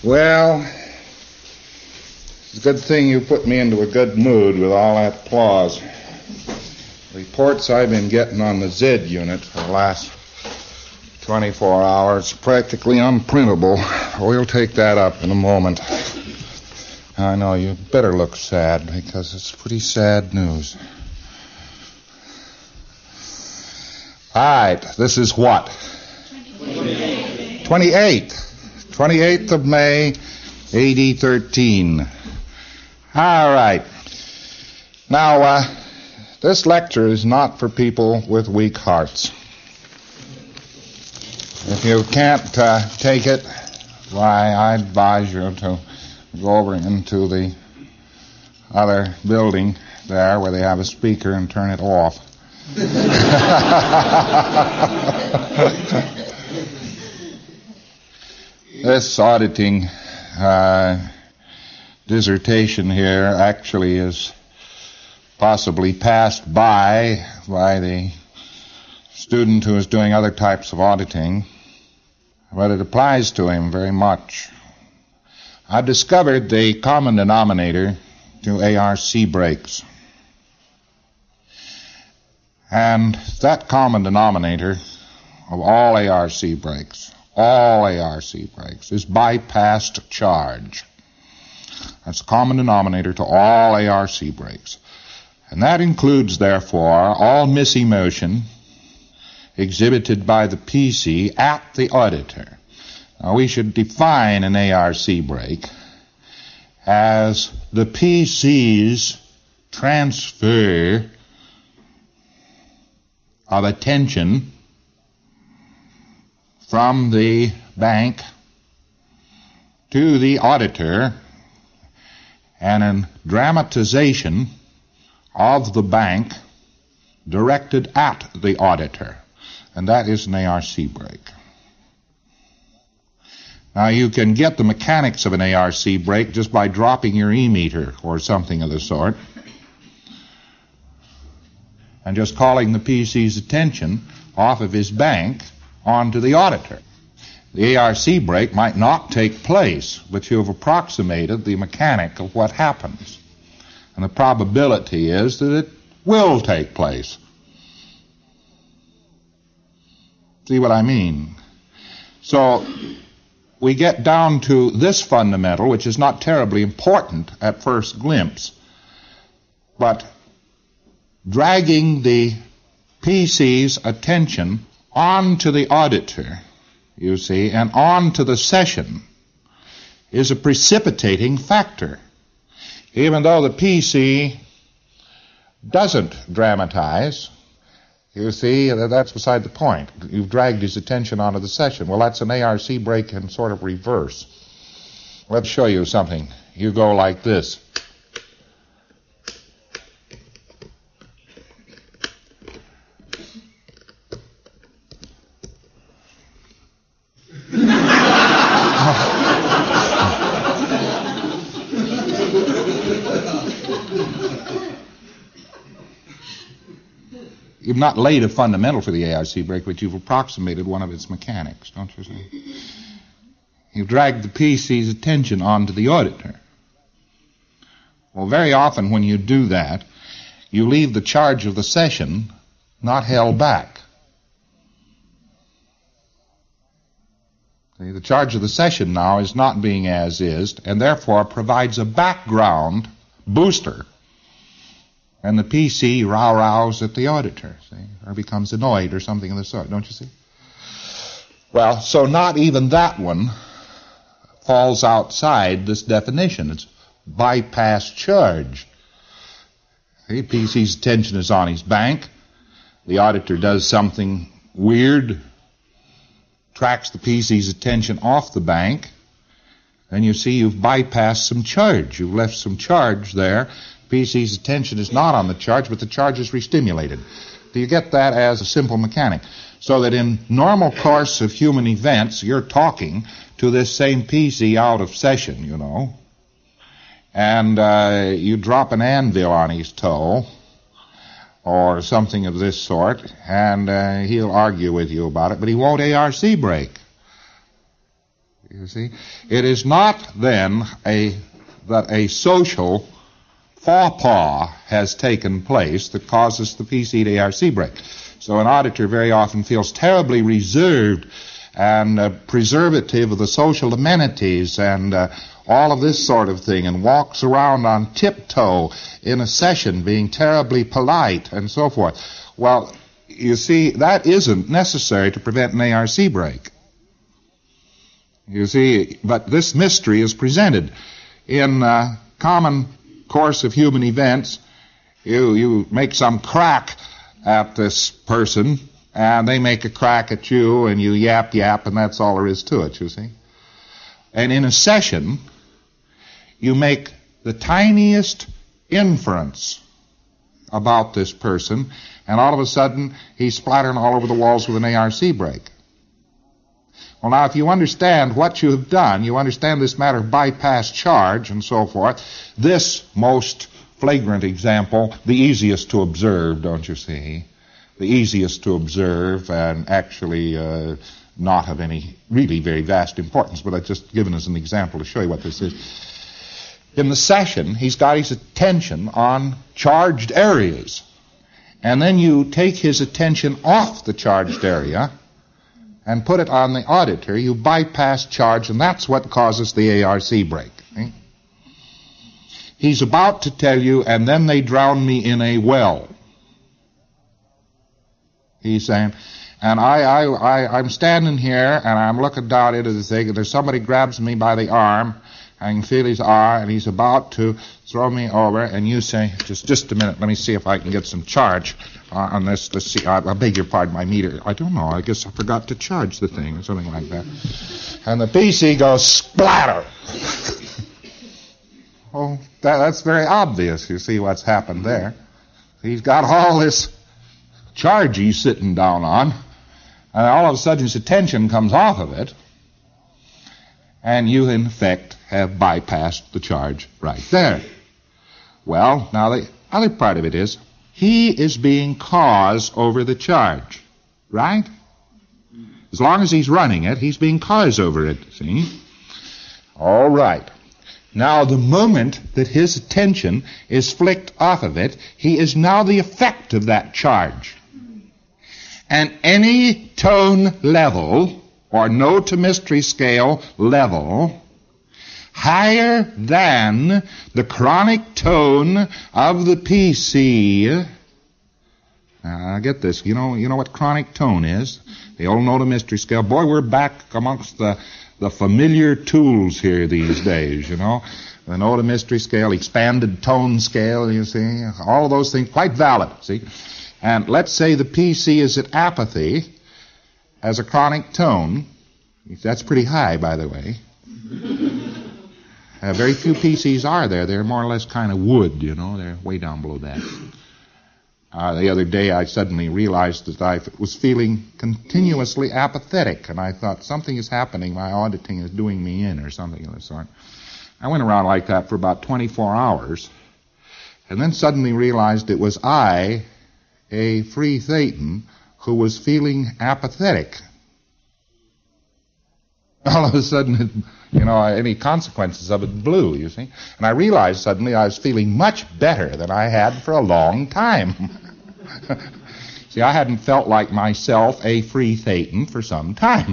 Well, it's a good thing you put me into a good mood with all that applause. Reports I've been getting on the Z unit for the last 24 hours, practically unprintable. We'll take that up in a moment. I know, you better look sad, because it's pretty sad news. All right, this is what? 28th of May, AD 13. All right. Now, this lecture is not for people with weak hearts. If you can't take it, why, I advise you to go over into the other building there where they have a speaker and turn it off. This auditing dissertation here actually is possibly passed by the student who is doing other types of auditing, but it applies to him very much. I've discovered the common denominator to ARC breaks. And that common denominator of all ARC breaks is bypassed charge. That's the common denominator to all ARC breaks. And that includes, therefore, all misemotion exhibited by the PC at the auditor. Now, we should define an ARC break as the PC's transfer of attention from the bank to the auditor and a dramatization of the bank directed at the auditor. And that is an ARC break. Now, you can get the mechanics of an ARC break just by dropping your E-meter or something of the sort and just calling the PC's attention off of his bank onto the auditor. The ARC break might not take place, but you have approximated the mechanic of what happens. And the probability is that it will take place. See what I mean? So we get down to this fundamental, which is not terribly important at first glimpse, but dragging the PC's attention onto the auditor, you see, and onto the session is a precipitating factor. Even though the PC doesn't dramatize, you see, that's beside the point. You've dragged his attention onto the session. Well, that's an ARC break in sort of reverse. Let's show you something. You go like this. You've not laid a fundamental for the ARC break, but you've approximated one of its mechanics, don't you see? You've dragged the PC's attention onto the auditor. Well, very often when you do that, you leave the charge of the session not held back. See, the charge of the session now is not being as is, and therefore provides a background booster. And the PC rows at the auditor, see, or becomes annoyed or something of the sort, don't you see? Well, so not even that one falls outside this definition. It's bypass charge. See, PC's attention is on his bank. The auditor does something weird, tracks the PC's attention off the bank, and you see you've bypassed some charge. You've left some charge there. PC's attention is not on the charge, but the charge is restimulated. Do you get that as a simple mechanic? So that in normal course of human events, you're talking to this same PC out of session, you know, and you drop an anvil on his toe or something of this sort, and he'll argue with you about it, but he won't ARC break. You see? It is not then that a social faux pas has taken place that causes the PC to ARC break. So an auditor very often feels terribly reserved and preservative of the social amenities and all of this sort of thing, and walks around on tiptoe in a session being terribly polite and so forth. Well, you see, that isn't necessary to prevent an ARC break. You see, but this mystery is presented. In common course of human events, you make some crack at this person, and they make a crack at you, and you yap, and that's all there is to it, you see. And in a session, you make the tiniest inference about this person, and all of a sudden, he's splattering all over the walls with an ARC break. Well, now, if you understand what you have done, you understand this matter of bypass charge and so forth, this most flagrant example, the easiest to observe, don't you see? The easiest to observe and actually not of any really very vast importance, but I've just given as an example to show you what this is. In the session, he's got his attention on charged areas. And then you take his attention off the charged area and put it on the auditor. You bypass charge, and that's what causes the ARC break. Okay? He's about to tell you, and then they drowned me in a well. He's saying, and I'm standing here, and I'm looking down into the thing, and there's somebody grabs me by the arm. I can feel his arm, and he's about to throw me over, and you say, just a minute, let me see if I can get some charge on this. Let's see, I beg your pardon, my meter. I don't know, I guess I forgot to charge the thing, or something like that. And the PC goes, splatter! Oh, that's very obvious, you see what's happened there. He's got all this charge he's sitting down on, and all of a sudden his attention comes off of it, and you, in effect, have bypassed the charge right there. Well, now the other part of it is, he is being cause over the charge, right? As long as he's running it, he's being cause over it, see? All right. Now, the moment that his attention is flicked off of it, he is now the effect of that charge. And any tone level, or note to mystery scale level, higher than the chronic tone of the PC. Now, get this. You know what chronic tone is? The old note to mystery scale. Boy, we're back amongst the familiar tools here these days, you know. The note to mystery scale, expanded tone scale, you see. All of those things, quite valid, see. And let's say the PC is at apathy, has a chronic tone. That's pretty high, by the way. Very few PCs are there. They're more or less kind of wood, you know. They're way down below that. The other day I suddenly realized that I was feeling continuously apathetic, and I thought something is happening. My auditing is doing me in or something of the sort. I went around like that for about 24 hours, and then suddenly realized it was I, a free Thetan, who was feeling apathetic. All of a sudden, any consequences of it blew, you see. And I realized suddenly I was feeling much better than I had for a long time. See, I hadn't felt like myself a free Thetan for some time.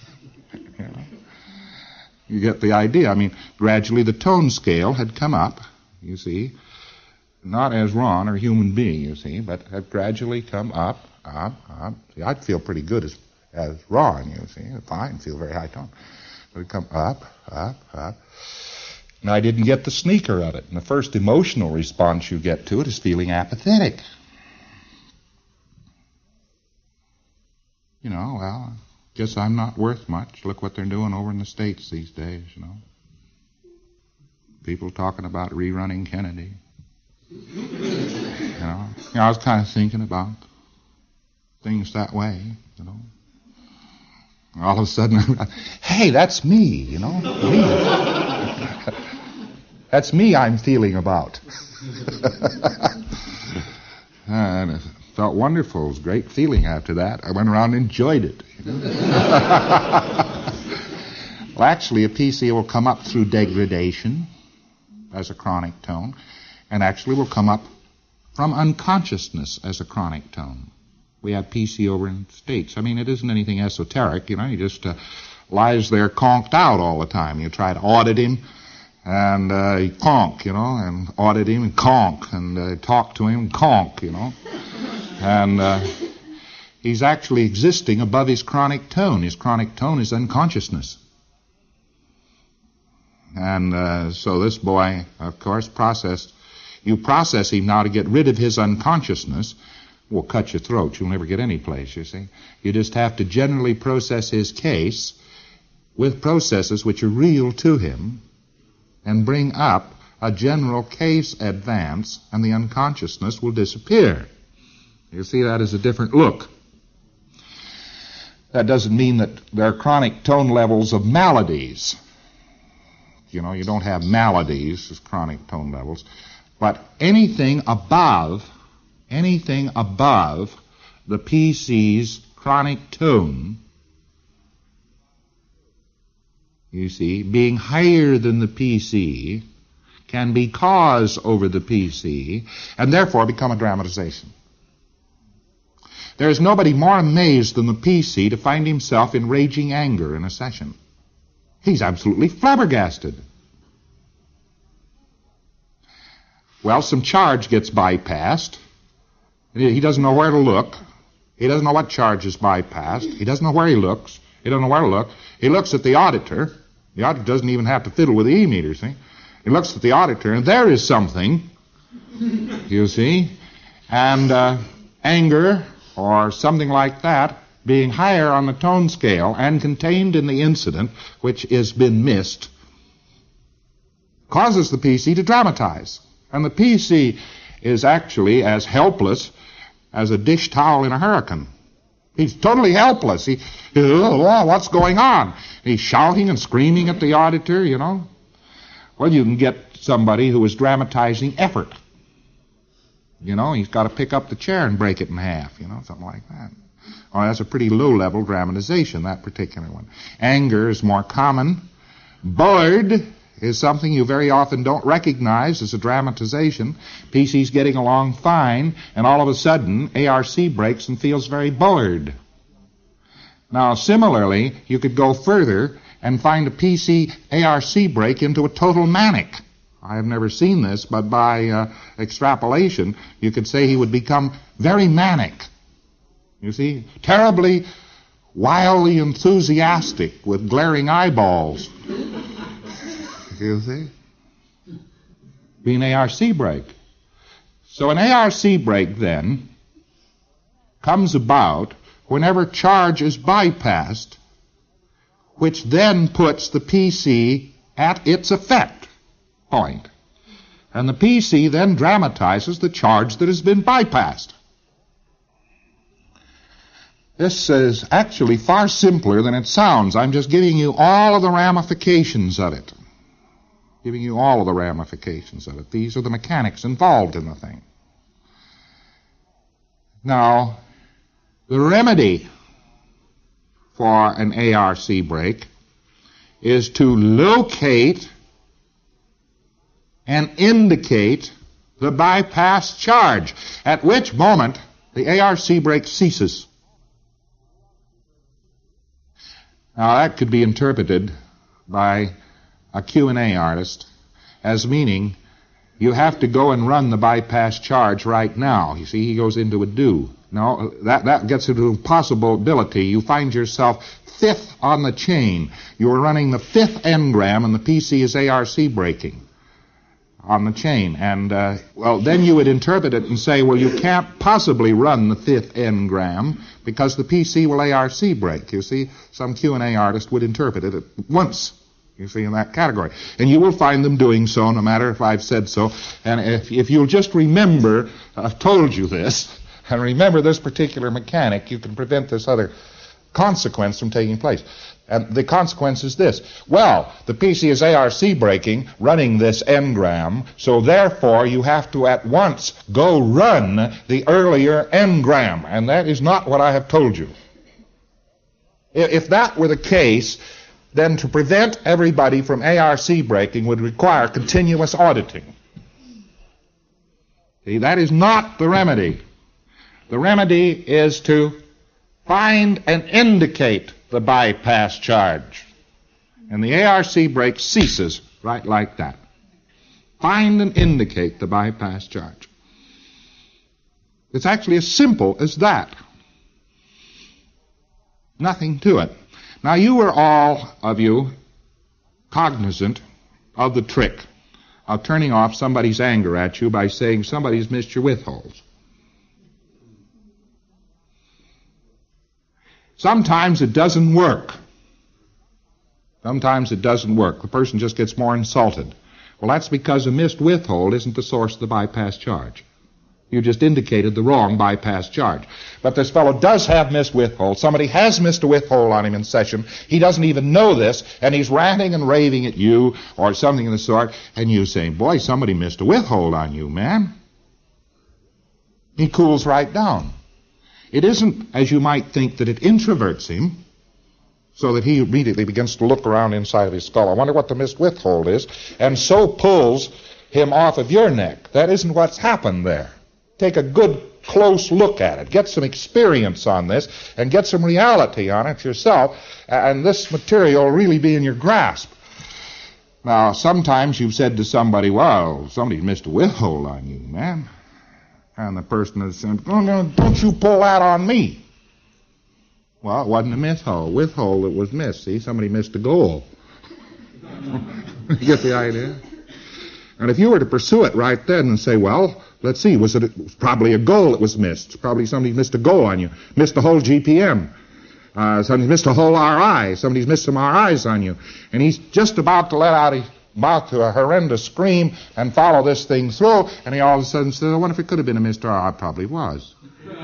You get the idea. I mean, gradually the tone scale had come up, you see. Not as Ron or human being, you see, but had gradually come up. See, I'd feel pretty good as Ron, you see. Fine, feel very high tone. But it'd come up. And I didn't get the sneaker of it. And the first emotional response you get to it is feeling apathetic. Well, guess I'm not worth much. Look what they're doing over in the States these days, People talking about rerunning Kennedy. I was kind of thinking about things that way, All of a sudden, hey, that's me, me. That's me I'm feeling about. And it felt wonderful. It was a great feeling after that. I went around and enjoyed it. Well, actually, a PC will come up through degradation as a chronic tone, and actually will come up from unconsciousness as a chronic tone. We have PC over in states. I mean, it isn't anything esoteric, you know. He just lies there conked out all the time. You try to audit him, and he conk, you know, and audit him and conk, and talk to him and conk, you know. And he's actually existing above his chronic tone. His chronic tone is unconsciousness. And so this boy, of course, you process him now to get rid of his unconsciousness. Will cut your throat. You'll never get any place, you see. You just have to generally process his case with processes which are real to him and bring up a general case advance, and the unconsciousness will disappear. You see, that is a different look. That doesn't mean that there are chronic tone levels of maladies. You know, you don't have maladies as chronic tone levels. But anything above the PC's chronic tone, you see, being higher than the PC, can be cause over the PC, and therefore become a dramatization. There is nobody more amazed than the PC to find himself in raging anger in a session. He's absolutely flabbergasted. Well, some charge gets bypassed. He doesn't know where to look. He doesn't know what charge is bypassed. He doesn't know where he looks. He doesn't know where to look. He looks at the auditor. The auditor doesn't even have to fiddle with the E-meter, see? He looks at the auditor, and there is something, you see, and anger or something like that being higher on the tone scale and contained in the incident, which has been missed, causes the PC to dramatize. And the PC is actually as helpless as a dish towel in a hurricane. He's totally helpless. What's going on? He's shouting and screaming at the auditor, you know. Well, you can get somebody who is dramatizing effort. You know, he's got to pick up the chair and break it in half, you know, something like that. Oh, that's a pretty low-level dramatization, that particular one. Anger is more common. Bored is something you very often don't recognize as a dramatization. PC's getting along fine, and all of a sudden, ARC breaks and feels very bored. Now, similarly, you could go further and find a PC ARC break into a total manic. I have never seen this, but by extrapolation, you could say he would become very manic. You see, terribly, wildly enthusiastic with glaring eyeballs. You see? Be an ARC break. So an ARC break, then, comes about whenever charge is bypassed, which then puts the PC at its effect point. And the PC then dramatizes the charge that has been bypassed. This is actually far simpler than it sounds. I'm just giving you all of the ramifications of it. Giving you all of the ramifications of it. These are the mechanics involved in the thing. Now, the remedy for an ARC break is to locate and indicate the bypass charge, at which moment the ARC break ceases. Now, that could be interpreted by a Q&A artist as meaning you have to go and run the bypass charge right now. You see, he goes into a do. No, that gets into impossibility. You find yourself fifth on the chain. You are running the fifth engram, and the PC is ARC breaking on the chain. And, well, then you would interpret it and say, well, you can't possibly run the fifth engram because the PC will ARC break. You see, some Q&A artist would interpret it at once. You see, in that category. And you will find them doing so, no matter if I've said so. And if you'll just remember, I've told you this, and remember this particular mechanic, you can prevent this other consequence from taking place. And the consequence is this. Well, the PC is ARC breaking, running this engram, so therefore you have to at once go run the earlier engram. And that is not what I have told you. If that were the case, then to prevent everybody from ARC breaking would require continuous auditing. See, that is not the remedy. The remedy is to find and indicate the bypass charge. And the ARC break ceases right like that. Find and indicate the bypass charge. It's actually as simple as that. Nothing to it. Now, you were all of you cognizant of the trick of turning off somebody's anger at you by saying somebody's missed your withholds. Sometimes it doesn't work. Sometimes it doesn't work. The person just gets more insulted. Well, that's because a missed withhold isn't the source of the bypass charge. You just indicated the wrong bypass charge. But this fellow does have missed withhold. Somebody has missed a withhold on him in session. He doesn't even know this, and he's ranting and raving at you or something of the sort, and you say, boy, somebody missed a withhold on you, man. He cools right down. It isn't, as you might think, that it introverts him, so that he immediately begins to look around inside of his skull. I wonder what the missed withhold is, and so pulls him off of your neck. That isn't what's happened there. Take a good, close look at it. Get some experience on this, and get some reality on it yourself, and this material will really be in your grasp. Now, sometimes you've said to somebody, well, somebody missed a withhold on you, man. And the person has said, oh, no, don't you pull that on me. Well, it wasn't a withhold that was missed. See, somebody missed a goal. You get the idea? And if you were to pursue it right then and say, well, let's see, it was probably a goal that was missed. Probably somebody missed a goal on you. Missed the whole GPM. Somebody's missed a whole RI. Somebody's missed some RIs on you. And he's just about to let out a horrendous scream and follow this thing through, and he all of a sudden says, I wonder if it could have been a missed RI. It probably was.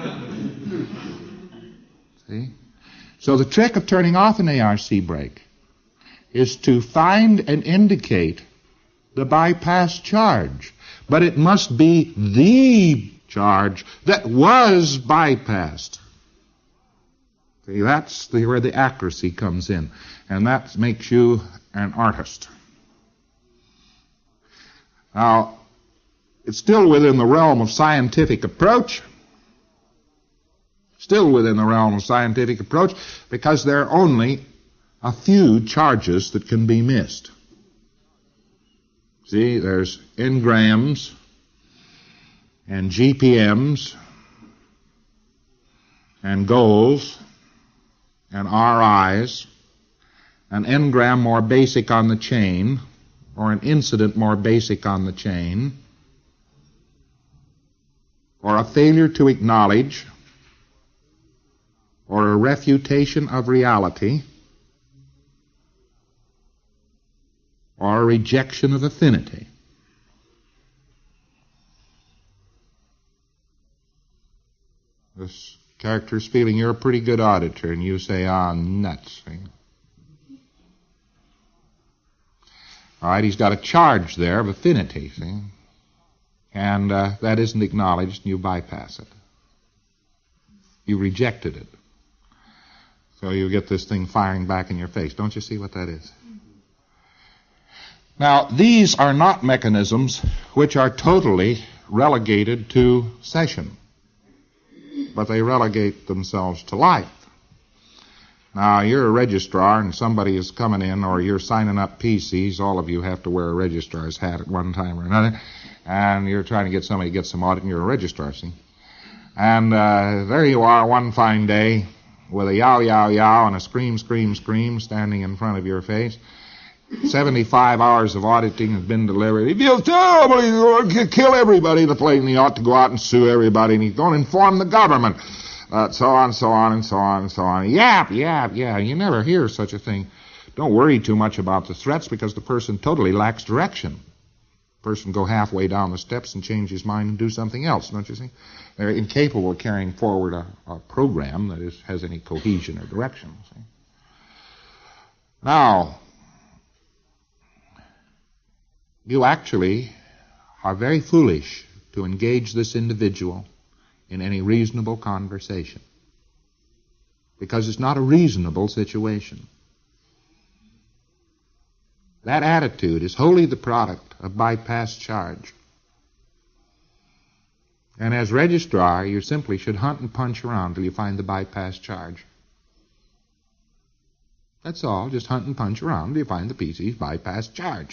See? So the trick of turning off an ARC brake is to find and indicate the bypass charge. But it must be the charge that was bypassed. See, that's where the accuracy comes in. And that makes you an artist. Now, it's still within the realm of scientific approach. Still within the realm of scientific approach, because there are only a few charges that can be missed. See, there's engrams and GPMs and goals and RIs, an engram more basic on the chain, or an incident more basic on the chain, or a failure to acknowledge, or a refutation of reality, or a rejection of affinity. This character's feeling you're a pretty good auditor, and you say, nuts. All right, he's got a charge there of affinity, see? And that isn't acknowledged, and you bypass it. You rejected it. So you get this thing firing back in your face. Don't you see what that is? Now, these are not mechanisms which are totally relegated to session, but they relegate themselves to life. Now, you're a registrar and somebody is coming in, or you're signing up PCs. All of you have to wear a registrar's hat at one time or another, and you're trying to get somebody to get some audit, and you're a registrar, see? And there you are one fine day with a yow, yow, yow and a scream, scream, scream standing in front of your face. 75 hours of auditing has been delivered. He feels terrible. He's going to kill everybody in the place, and he ought to go out and sue everybody, and he's going to inform the government. So on, so on, and so on, and so on. Yap, yap, yeah. You never hear such a thing. Don't worry too much about the threats, because the person totally lacks direction. The person go halfway down the steps and change his mind and do something else, don't you see? They're incapable of carrying forward a program that has any cohesion or direction. See? Now, you actually are very foolish to engage this individual in any reasonable conversation, because it's not a reasonable situation. That attitude is wholly the product of bypass charge. And as registrar, you simply should hunt and punch around till you find the bypass charge. That's all. Just hunt and punch around till you find the PC's bypass charge.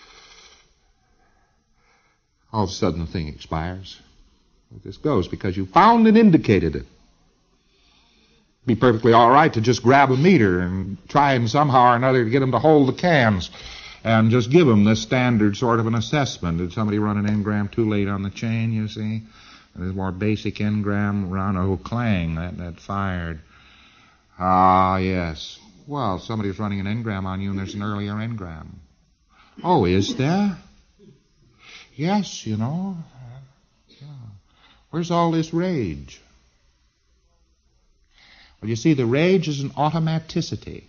All of a sudden the thing expires. This goes because you found and indicated it. It'd be perfectly all right to just grab a meter and try and somehow or another to get them to hold the cans and just give them this standard sort of an assessment. Did somebody run an engram too late on the chain, you see? And there's more basic engram run. Oh, clang, that fired. Ah, yes. Well, somebody's running an engram on you and there's an earlier engram. Oh, is there? Yes, you know. Yeah. Where's all this rage? Well, you see, the rage is an automaticity.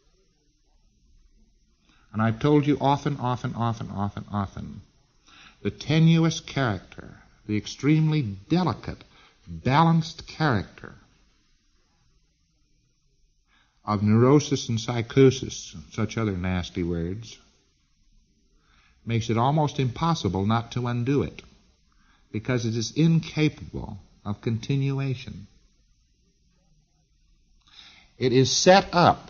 And I've told you often, the tenuous character, the extremely delicate, balanced character of neurosis and psychosis, and such other nasty words, makes it almost impossible not to undo it, because it is incapable of continuation. It is set up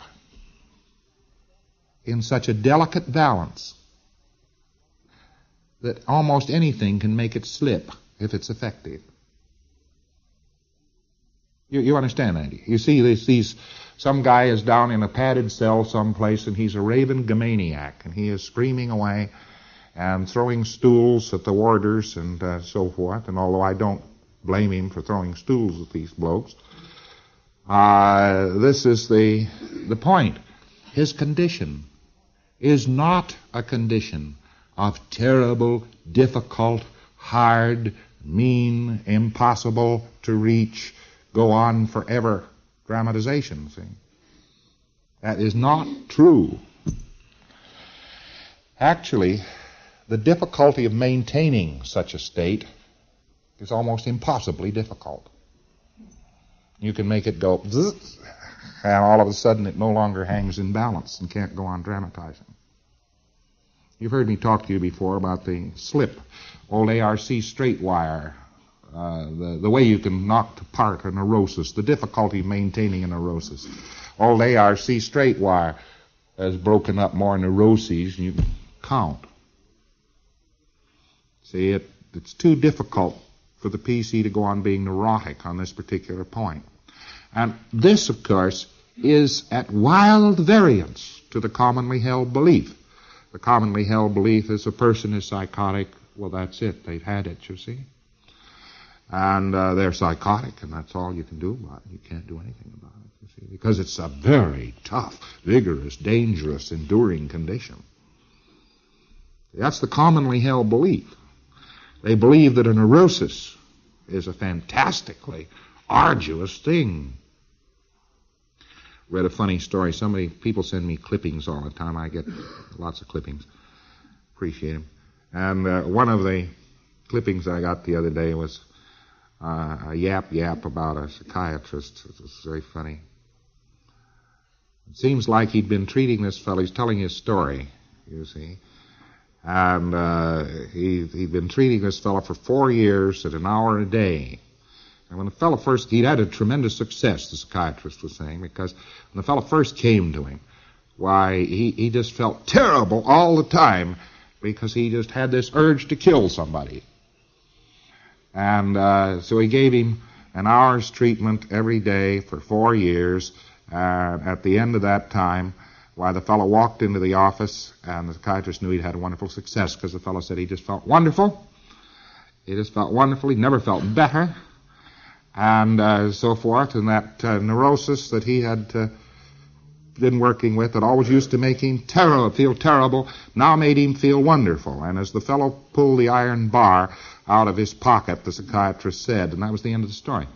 in such a delicate balance that almost anything can make it slip if it's effective. You understand that? You see, some guy is down in a padded cell someplace, and he's a raving gamaniac, and he is screaming away and throwing stools at the warders and so forth. And although I don't blame him for throwing stools at these blokes, this is the point. His condition is not a condition of terrible, difficult, hard, mean, impossible to reach, go on forever dramatization. See? That is not true. Actually, the difficulty of maintaining such a state is almost impossibly difficult. You can make it go zzz, and all of a sudden it no longer hangs in balance and can't go on dramatizing. You've heard me talk to you before about the slip, old ARC straight wire, the way you can knock apart a neurosis, the difficulty of maintaining a neurosis. Old ARC straight wire has broken up more neuroses than you can count. See, it's too difficult for the PC to go on being neurotic on this particular point. And this, of course, is at wild variance to the commonly held belief. The commonly held belief is a person is psychotic, well, that's it. They've had it, you see. And they're psychotic, and that's all you can do about it. You can't do anything about it, you see, because it's a very tough, vigorous, dangerous, enduring condition. That's the commonly held belief. They believe that a neurosis is a fantastically arduous thing. Read a funny story. People send me clippings all the time. I get lots of clippings. Appreciate them. And one of the clippings I got the other day was a yap about a psychiatrist. It was very funny. It seems like he'd been treating this fellow. He's telling his story, you see. And he'd been treating this fellow for 4 years at an hour a day. And when the fellow he'd had a tremendous success, the psychiatrist was saying, because when the fellow first came to him, why, he just felt terrible all the time because he just had this urge to kill somebody. And so he gave him an hour's treatment every day for 4 years. At the end of that time, why, the fellow walked into the office, and the psychiatrist knew he'd had a wonderful success, because the fellow said he just felt wonderful. He just felt wonderful. He never felt better. And so forth. And that neurosis that he had been working with that always used to make him feel terrible, now made him feel wonderful. And as the fellow pulled the iron bar out of his pocket, the psychiatrist said, and that was the end of the story.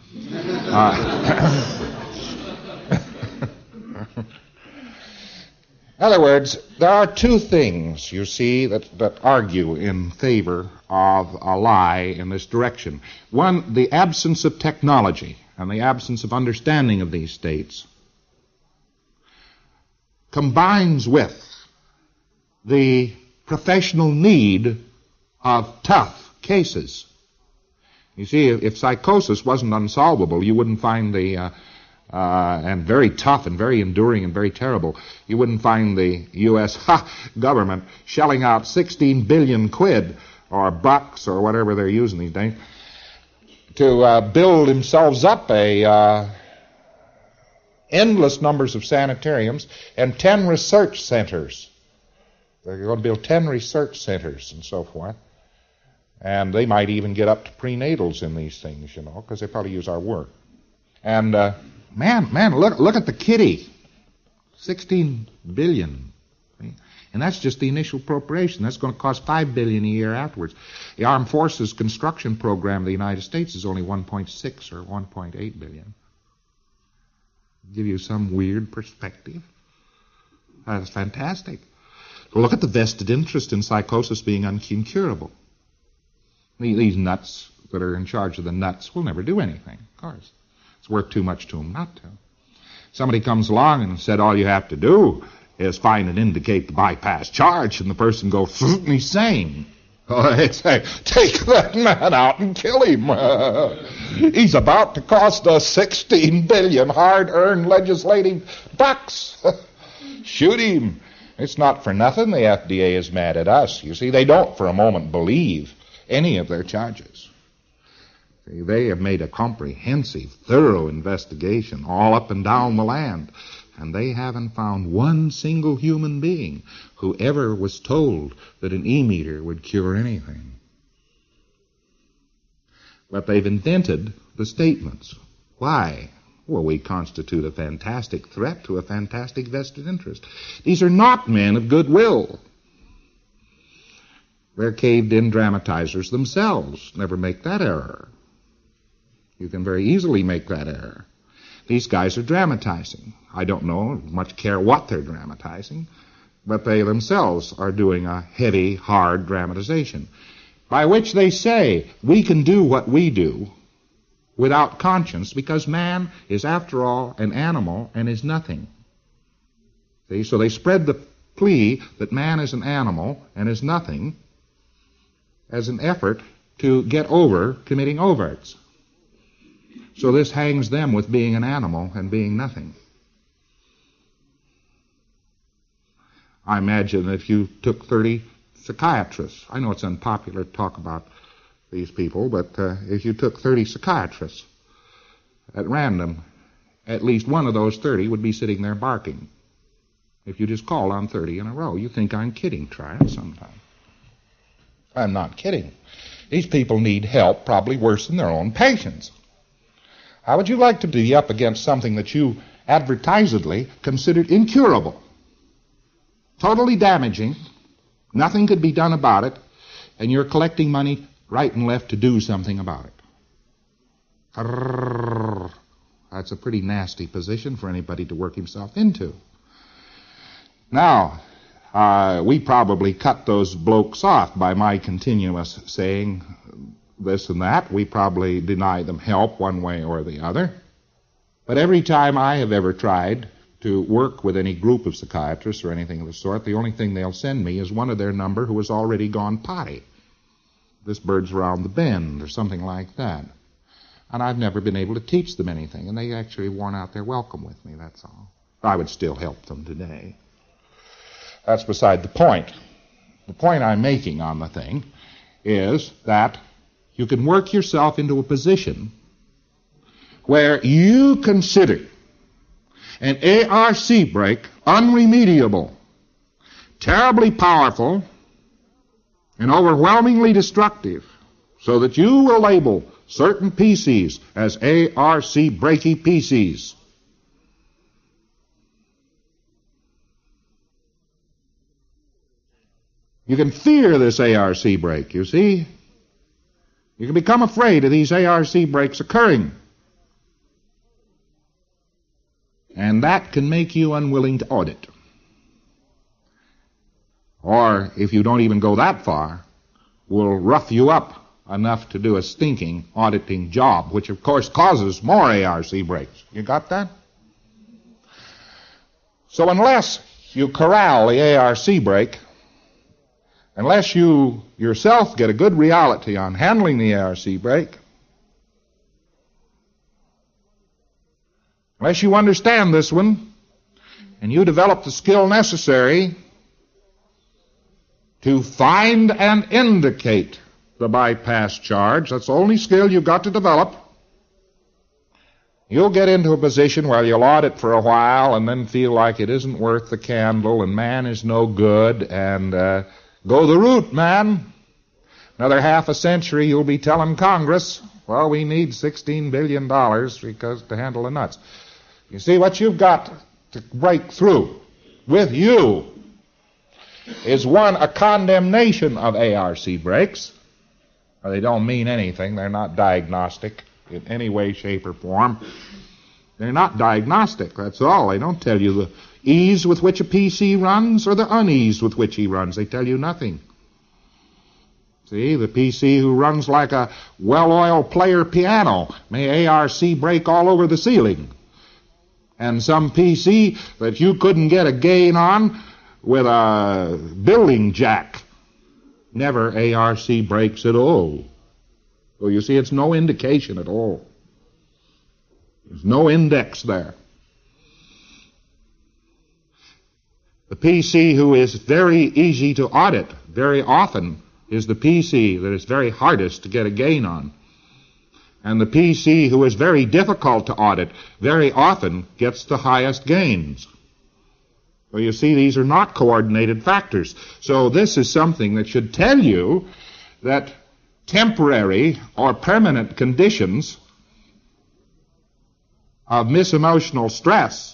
In other words, there are two things, you see, that argue in favor of a lie in this direction. One, the absence of technology and the absence of understanding of these states combines with the professional need of tough cases. You see, if psychosis wasn't unsolvable, you wouldn't find and very tough and very enduring and very terrible, you wouldn't find the U.S. government shelling out 16 billion quid or bucks or whatever they're using these days to build themselves up endless numbers of sanitariums and 10 research centers. They're going to build 10 research centers and so forth. And they might even get up to prenatals in these things, you know, because they probably use our work. And man, look at the kitty. 16 billion. And that's just the initial appropriation. That's going to cost $5 billion a year afterwards. The Armed Forces construction program of the United States is only 1.6 or 1.8 billion. Give you some weird perspective. That's fantastic. Look at the vested interest in psychosis being incurable. These nuts that are in charge of the nuts will never do anything, of course. It's worth too much to them not to. Somebody comes along and said all you have to do is find and indicate the bypass charge, and the person goes, and he's sane. They say, take that man out and kill him. He's about to cost us 16 billion hard-earned legislative bucks. Shoot him. It's not for nothing the FDA is mad at us. You see, they don't for a moment believe any of their charges. See, they have made a comprehensive, thorough investigation all up and down the land, and they haven't found one single human being who ever was told that an e-meter would cure anything. But they've invented the statements. Why? Well, we constitute a fantastic threat to a fantastic vested interest. These are not men of goodwill. They're caved-in dramatizers themselves. Never make that error. You can very easily make that error. These guys are dramatizing. I don't know much care what they're dramatizing, but they themselves are doing a heavy, hard dramatization, by which they say we can do what we do without conscience because man is, after all, an animal and is nothing. See? So they spread the plea that man is an animal and is nothing as an effort to get over committing overts. So this hangs them with being an animal and being nothing. I imagine if you took 30 psychiatrists, I know it's unpopular to talk about these people, but if you took 30 psychiatrists at random, at least one of those 30 would be sitting there barking. If you just call on 30 in a row. You think I'm kidding. Try it sometime. I'm not kidding. These people need help probably worse than their own patients. How would you like to be up against something that you advertisedly considered incurable, totally damaging, nothing could be done about it, and you're collecting money right and left to do something about it? That's a pretty nasty position for anybody to work himself into. Now, we probably cut those blokes off by my continuous saying this and that. We probably deny them help one way or the other. But every time I have ever tried to work with any group of psychiatrists or anything of the sort, the only thing they'll send me is one of their number who has already gone potty. This bird's around the bend or something like that. And I've never been able to teach them anything, and they actually worn out their welcome with me, that's all. I would still help them today. That's beside the point. The point I'm making on the thing is that you can work yourself into a position where you consider an ARC break unremediable, terribly powerful, and overwhelmingly destructive, so that you will label certain PCs as ARC breaky PCs. You can fear this ARC break, you see. You can become afraid of these ARC breaks occurring. And that can make you unwilling to audit. Or, if you don't even go that far, will rough you up enough to do a stinking auditing job, which of course causes more ARC breaks. You got that? So unless you corral the ARC break unless you yourself get a good reality on handling the ARC brake, unless you understand this one, and you develop the skill necessary to find and indicate the bypass charge, that's the only skill you've got to develop, you'll get into a position where you'll audit for a while and then feel like it isn't worth the candle and man is no good and go the route, man. Another half a century you'll be telling Congress, well, we need $16 billion because to handle the nuts. You see, what you've got to break through with you is, one, a condemnation of ARC brakes. Well, they don't mean anything. They're not diagnostic in any way, shape, or form. They're not diagnostic, that's all. They don't tell you the ease with which a PC runs or the unease with which he runs. They tell you nothing. See, the PC who runs like a well-oiled player piano may ARC brake all over the ceiling. And some PC that you couldn't get a gain on with a building jack never ARC brakes at all. So you see, it's no indication at all. There's no index there. The PC who is very easy to audit very often is the PC that is very hardest to get a gain on. And the PC who is very difficult to audit very often gets the highest gains. So you see, these are not coordinated factors. So this is something that should tell you that temporary or permanent conditions of misemotional stress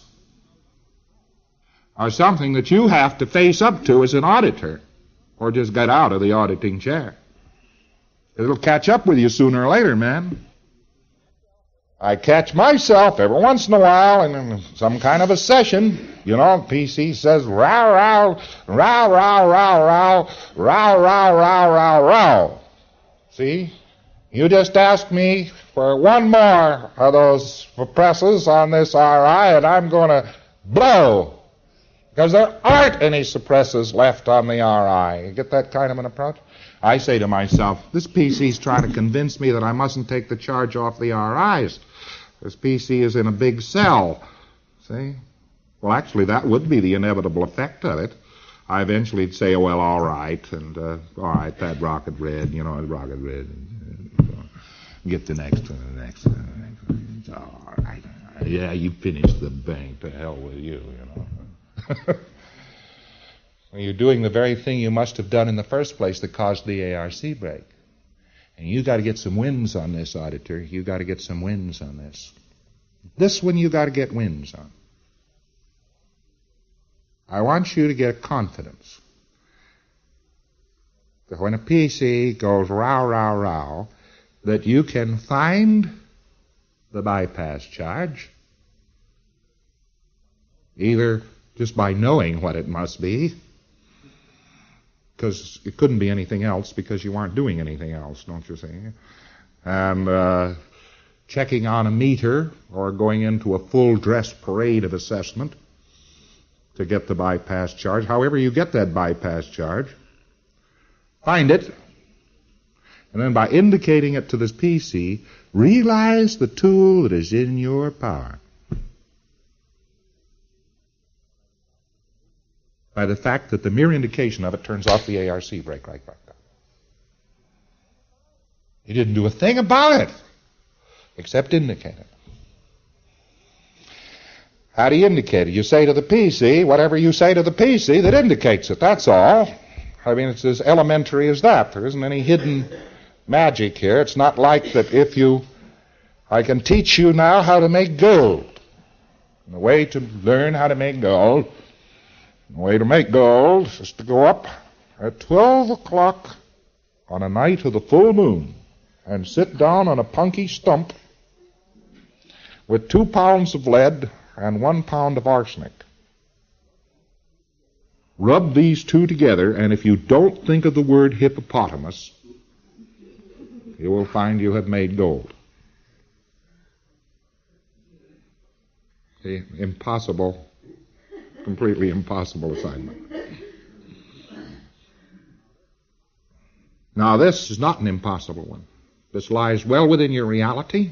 are something that you have to face up to as an auditor, or just get out of the auditing chair. It'll catch up with you sooner or later, man. I catch myself every once in a while in some kind of a session, you know, PC says, row, row, row, row, row, row, row, row, row, row, row. See? You just asked me for one more of those suppressors on this RI, and I'm going to blow. Because there aren't any suppressors left on the RI. You get that kind of an approach? I say to myself, this PC's trying to convince me that I mustn't take the charge off the RIs. This PC is in a big cell. See? Well, actually, that would be the inevitable effect of it. I eventually would say, oh, well, all right, and all right, that rocket red, you know, rocket red. Get the next one, the next one, the next one. It's all right. Yeah, you finished the bank. To hell with you, you know. Well, you're doing the very thing you must have done in the first place that caused the ARC break. And you got to get some wins on this, auditor. You got to get some wins on this. This one you got to get wins on. I want you to get confidence that when a PC goes row, row, row, that you can find the bypass charge either just by knowing what it must be, because it couldn't be anything else because you aren't doing anything else, don't you see? And checking on a meter or going into a full dress parade of assessment to get the bypass charge. However you get that bypass charge, find it, and then by indicating it to this PC, realize the tool that is in your power. By the fact that the mere indication of it turns off the ARC brake right back down. You didn't do a thing about it, except indicate it. How do you indicate it? You say to the PC whatever you say to the PC that indicates it, that's all. I mean, it's as elementary as that. There isn't any hidden magic here. It's not like that I can teach you now how to make gold. And the way to learn how to make gold, the way to make gold is to go up at 12 o'clock on a night of the full moon and sit down on a punky stump with 2 pounds of lead and 1 pound of arsenic. Rub these two together, and if you don't think of the word hippopotamus, you will find you have made gold. See, impossible, completely impossible assignment. Now, this is not an impossible one. This lies well within your reality,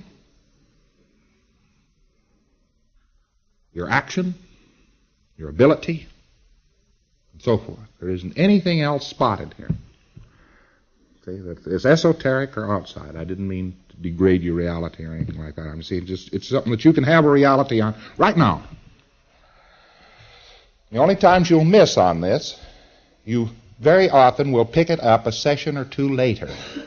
your action, your ability, and so forth. There isn't anything else spotted here. Okay, that is esoteric or outside. I didn't mean to degrade your reality or anything like that. I'm saying it's something that you can have a reality on right now. The only times you'll miss on this, you very often will pick it up a session or two later.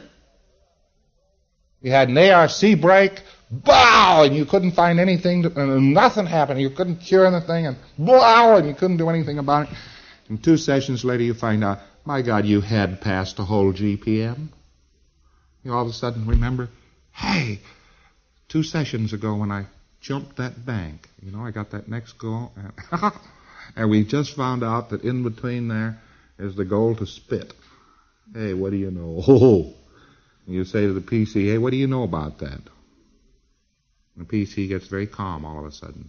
You had an ARC break, bow, and you couldn't find anything, and nothing happened. You couldn't cure anything, and bow, and you couldn't do anything about it. And 2 sessions later you find out, my God, you had passed a whole GPM. You all of a sudden remember, hey, 2 sessions ago when I jumped that bank, I got that next goal, and we just found out that in between there is the goal to spit. Hey, what do you know? You say to the PC, hey, what do you know about that? And the PC gets very calm all of a sudden.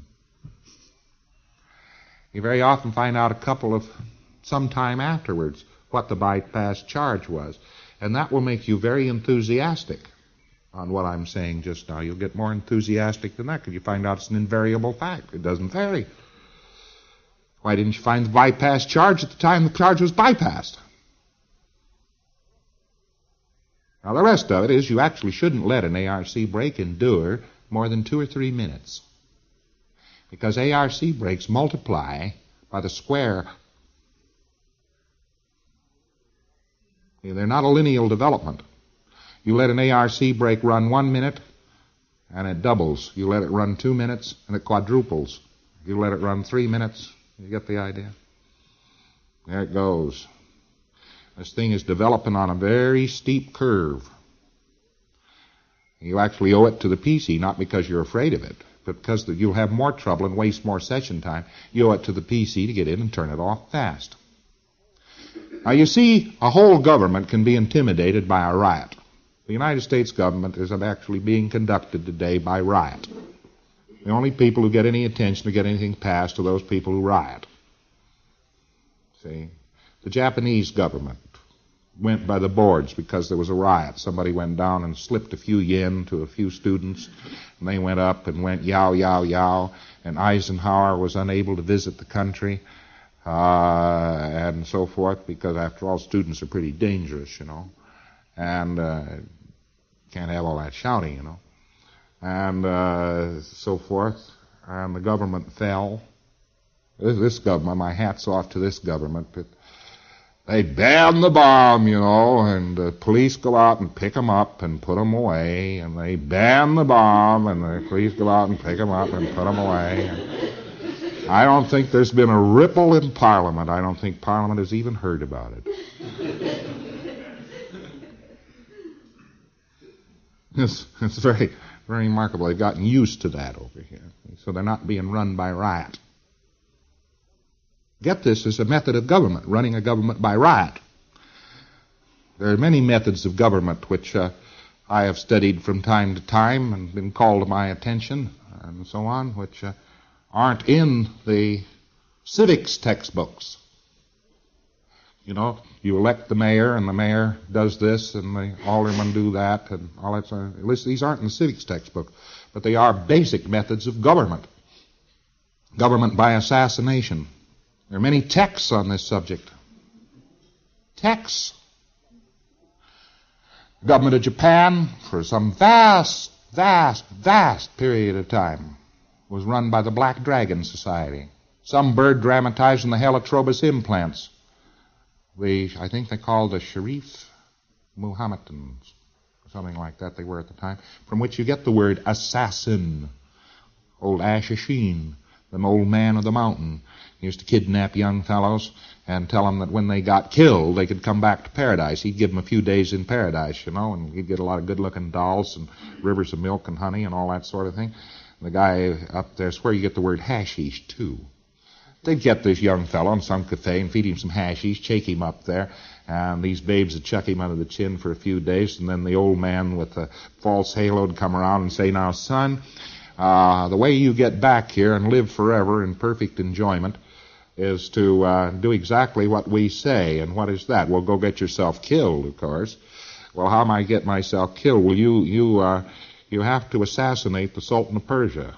You very often find out some time afterwards what the bypass charge was. And that will make you very enthusiastic on what I'm saying just now. You'll get more enthusiastic than that because you find out it's an invariable fact. It doesn't vary. Why didn't you find the bypass charge at the time the charge was bypassed? Now, the rest of it is you actually shouldn't let an ARC break endure more than 2 or 3 minutes. Because ARC breaks multiply by the square. They're not a linear development. You let an ARC break run 1 minute, and it doubles. You let it run 2 minutes, and it quadruples. You let it run 3 minutes. You get the idea? There it goes. This thing is developing on a very steep curve. You actually owe it to the PC, not because you're afraid of it, but because you'll have more trouble and waste more session time. You owe it to the PC to get in and turn it off fast. Now, you see, a whole government can be intimidated by a riot. The United States government is actually being conducted today by riot. The only people who get any attention or get anything passed are those people who riot. See? The Japanese government went by the boards because there was a riot. Somebody went down and slipped a few yen to a few students, and they went up and went yow, yow, yow, and Eisenhower was unable to visit the country, and so forth, because after all, students are pretty dangerous, and can't have all that shouting, and so forth, and the government fell. This government, my hat's off to this government, but they ban the bomb, and the police go out and pick them up and put them away, and they ban the bomb, and the police go out and pick them up and put them away. And I don't think there's been a ripple in Parliament. I don't think Parliament has even heard about it. It's very, very remarkable. They've gotten used to that over here, so they're not being run by riot. Get this as a method of government, running a government by riot. There are many methods of government which I have studied from time to time and been called to my attention and so on, which aren't in the civics textbooks. You elect the mayor, and the mayor does this, and the aldermen do that, and all that sort of. These aren't in the civics textbook, but they are basic methods of government. Government by assassination. There are many texts on this subject. Texts. The government of Japan, for some vast period of time, was run by the Black Dragon Society. Some bird dramatizing the Helitrobus implants. I think they called the Sharif Muhammadans, or something like that they were at the time, from which you get the word assassin. Old Ashashin, the old man of the mountain, used to kidnap young fellows and tell them that when they got killed, they could come back to paradise. He'd give them a few days in paradise, and he'd get a lot of good-looking dolls and rivers of milk and honey and all that sort of thing. And the guy up there's where you get the word hashish, too. They'd get this young fellow in some cafe and feed him some hashish, shake him up there, and these babes would chuck him under the chin for a few days, and then the old man with the false halo would come around and say, now, son, the way you get back here and live forever in perfect enjoyment is to do exactly what we say. And what is that? Well, go get yourself killed, of course. Well, how am I get myself killed? Well, you have to assassinate the Sultan of Persia.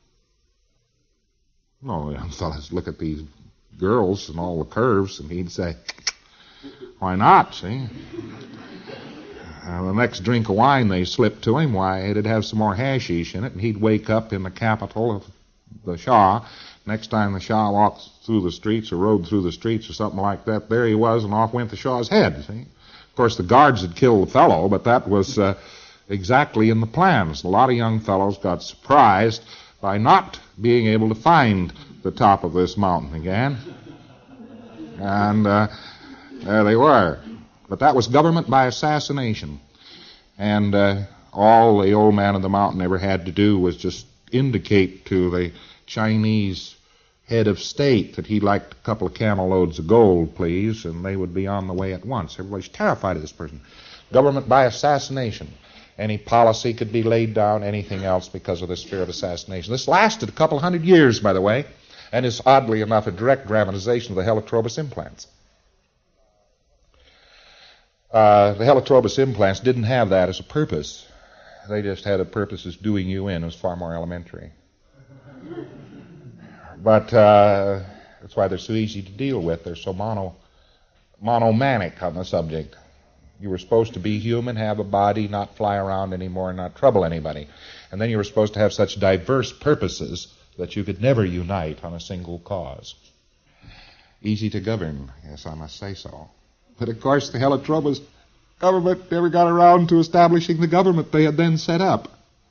No, young fellas look at these girls and all the curves, and he'd say, why not, see? The next drink of wine they slipped to him, why, it'd have some more hashish in it, and he'd wake up in the capital of the Shah. Next time the Shah walked through the streets or rode through the streets or something like that, there he was, and off went the Shah's head, see? Of course, the guards had killed the fellow, but that was exactly in the plans. A lot of young fellows got surprised by not being able to find the top of this mountain again. And there they were. But that was government by assassination. And all the old man of the mountain ever had to do was just indicate to the Chinese head of state that he'd like a couple of camel loads of gold, please, and they would be on the way at once. Everybody's terrified of this person. Government by assassination. Any policy could be laid down, anything else, because of this fear of assassination. This lasted a couple hundred years, by the way, and is oddly enough a direct dramatization of the Heliotropous implants. The Heliotropous implants didn't have that as a purpose. They just had a purpose as doing you in. It was far more elementary. But that's why they're so easy to deal with. They're so monomanic on the subject. You were supposed to be human, have a body, not fly around anymore, not trouble anybody. And then you were supposed to have such diverse purposes that you could never unite on a single cause. Easy to govern, yes, I must say so. But of course the Heliotropous government never got around to establishing the government they had then set up.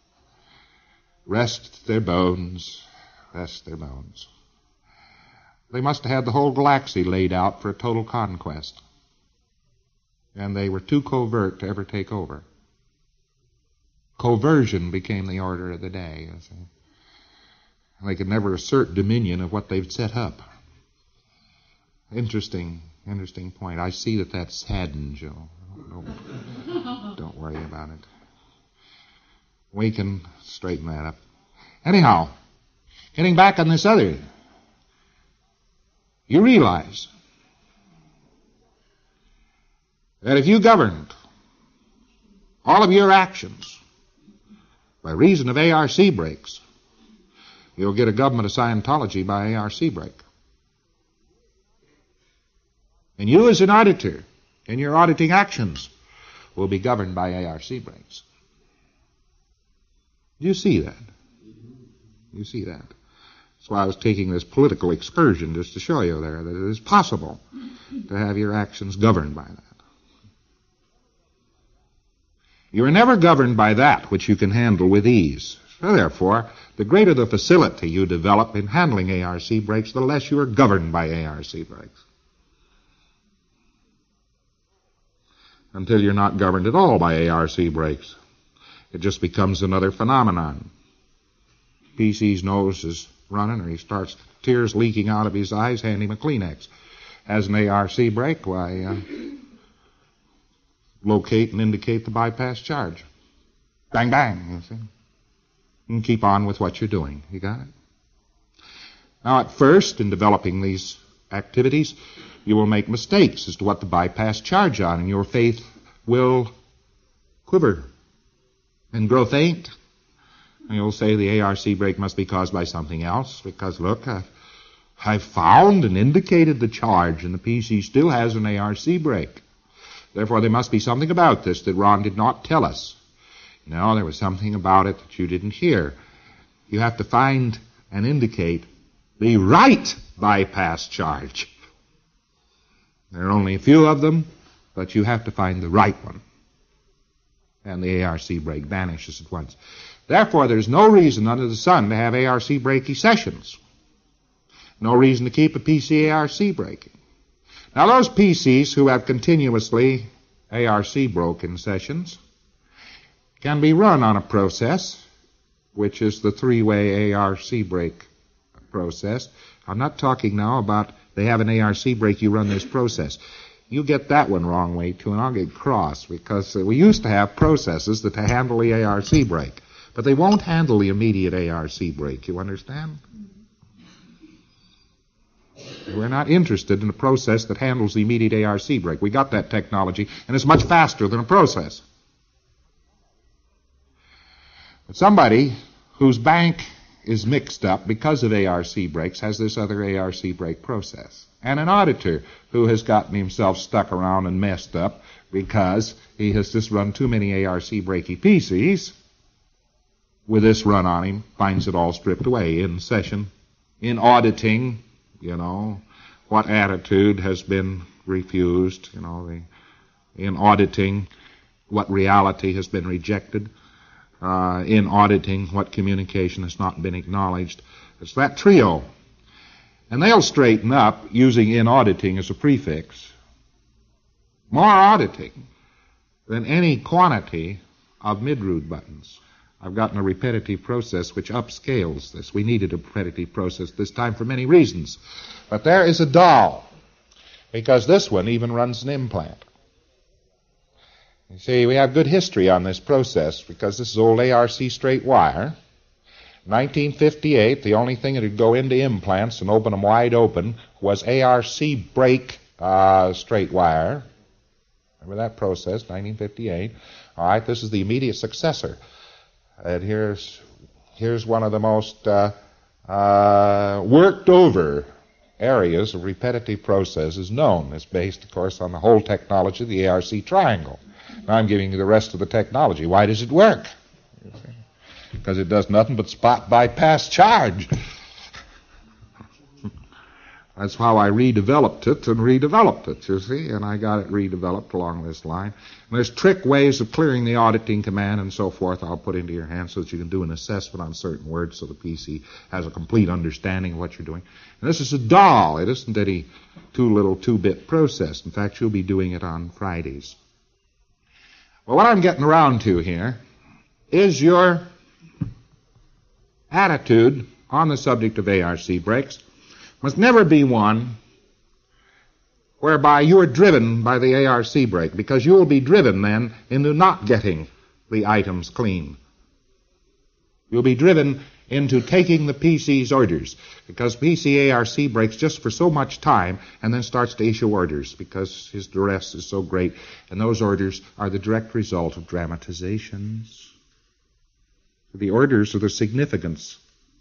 Rest their bones. Rest their bones. They must have had the whole galaxy laid out for a total conquest. And they were too covert to ever take over. Coversion became the order of the day. You see. They could never assert dominion of what they've set up. Interesting point. I see that saddens you. Don't worry about it. We can straighten that up. Anyhow, getting back on this other, you realize that if you governed all of your actions by reason of ARC breaks, you'll get a government of Scientology by ARC break. And you as an auditor, in your auditing actions, will be governed by ARC breaks. Do you see that? You see that? That's why I was taking this political excursion, just to show you there that it is possible to have your actions governed by that. You are never governed by that which you can handle with ease. So therefore, the greater the facility you develop in handling ARC breaks, the less you are governed by ARC breaks. Until you're not governed at all by ARC breaks. It just becomes another phenomenon. PC's nose is running, or he starts tears leaking out of his eyes, hand him a Kleenex. Has an ARC break, why, locate and indicate the bypass charge. Bang, bang, you see. And keep on with what you're doing. You got it? Now, at first, in developing these activities, you will make mistakes as to what the bypass charge on, and your faith will quiver and grow faint. And you'll say the ARC break must be caused by something else, because, look, I've found and indicated the charge, and the PC still has an ARC break. Therefore, there must be something about this that Ron did not tell us. No, there was something about it that you didn't hear. You have to find and indicate the right bypass charge. There are only a few of them, but you have to find the right one. And the ARC break vanishes at once. Therefore, there's no reason under the sun to have ARC breaky sessions. No reason to keep a PC ARC breaking. Now, those PCs who have continuously ARC broken sessions can be run on a process, which is the three-way ARC break process. I'm not talking now about they have an ARC break, you run this process. You get that one wrong way, too, and I'll get cross, because we used to have processes that handle the ARC break, but they won't handle the immediate ARC break, you understand? We're not interested in a process that handles the immediate ARC break. We got that technology, and it's much faster than a process. But somebody whose bank is mixed up because of ARC breaks has this other ARC break process. And an auditor who has gotten himself stuck around and messed up because he has just run too many ARC breaky PCs, with this run on him, finds it all stripped away in session, in auditing, what attitude has been refused, in auditing what reality has been rejected, in auditing what communication has not been acknowledged. It's that trio. And they'll straighten up using in auditing as a prefix. More auditing than any quantity of mid-root buttons. I've gotten a repetitive process which upscales this. We needed a repetitive process this time for many reasons. But there is a doll, because this one even runs an implant. You see, we have good history on this process because this is old ARC straight wire. 1958, the only thing that would go into implants and open them wide open was ARC break straight wire. Remember that process, 1958. All right, this is the immediate successor. And here's one of the most worked over areas of repetitive processes known. It's based, of course, on the whole technology of the ARC triangle. Now I'm giving you the rest of the technology. Why does it work? Because it does nothing but spot bypass charge. That's how I redeveloped it, you see, and I got it redeveloped along this line. And there's trick ways of clearing the auditing command and so forth I'll put into your hands so that you can do an assessment on certain words so the PC has a complete understanding of what you're doing. And this is a doll. It isn't any two-bit process. In fact, you'll be doing it on Fridays. Well, what I'm getting around to here is your attitude on the subject of ARC breaks must never be one whereby you are driven by the ARC break, because you will be driven then into not getting the items clean. You'll be driven into taking the PC's orders, because PC ARC breaks just for so much time and then starts to issue orders because his duress is so great, and those orders are the direct result of dramatizations. The orders are the significance.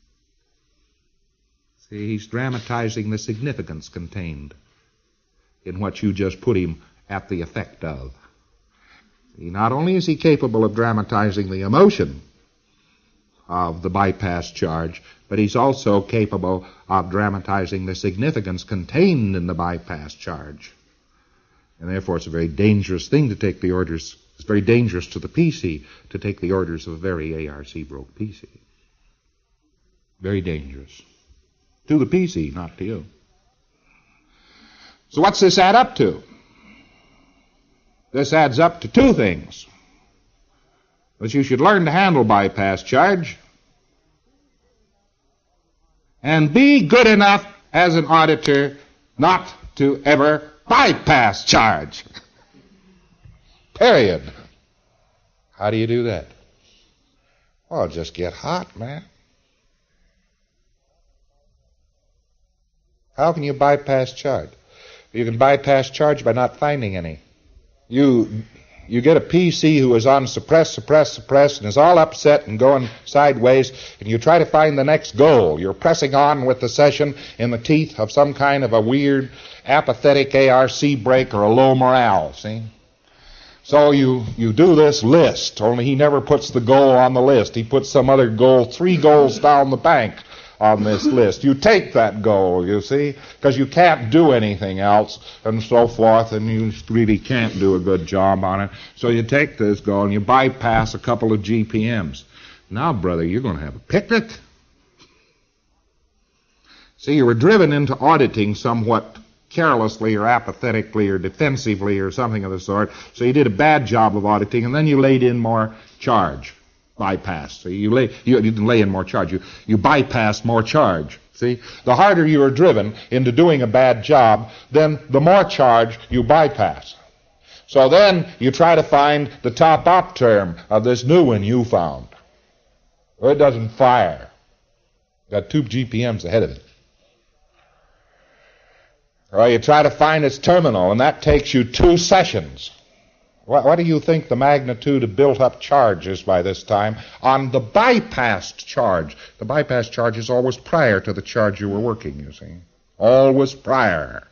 See, he's dramatizing the significance contained in what you just put him at the effect of. See, not only is he capable of dramatizing the emotion of the bypass charge, but he's also capable of dramatizing the significance contained in the bypass charge. And therefore it's a very dangerous thing to take the orders. It's very dangerous to the PC to take the orders of a very ARC broke PC. Very dangerous. To the PC, not to you. So what's this add up to? This adds up to two things. That you should learn to handle bypass charge and be good enough as an auditor not to ever bypass charge. Period. How do you do that? Well, just get hot, man. How can you bypass charge? You can bypass charge by not finding any. You get a PC who is on suppress, and is all upset and going sideways, and you try to find the next goal. You're pressing on with the session in the teeth of some kind of a weird, apathetic ARC break or a low morale, see? So you do this list, only he never puts the goal on the list. He puts some other goal, 3 goals down the bank on this list. You take that goal, you see, because you can't do anything else and so forth, and you really can't do a good job on it. So you take this goal and you bypass a couple of GPMs. Now, brother, you're going to have a picnic. See, you were driven into auditing somewhat carelessly or apathetically or defensively or something of the sort, so you did a bad job of auditing, and then you laid in more charge. Bypass. So you didn't lay in more charge. You bypass more charge. See? The harder you are driven into doing a bad job, then the more charge you bypass. So then you try to find the top op term of this new one you found. Or it doesn't fire. Got 2 GPMs ahead of it. Or you try to find its terminal, and that takes you 2 sessions. What do you think the magnitude of built-up charge is by this time on the bypassed charge? The bypassed charge is always prior to the charge you were working, you see. Always prior.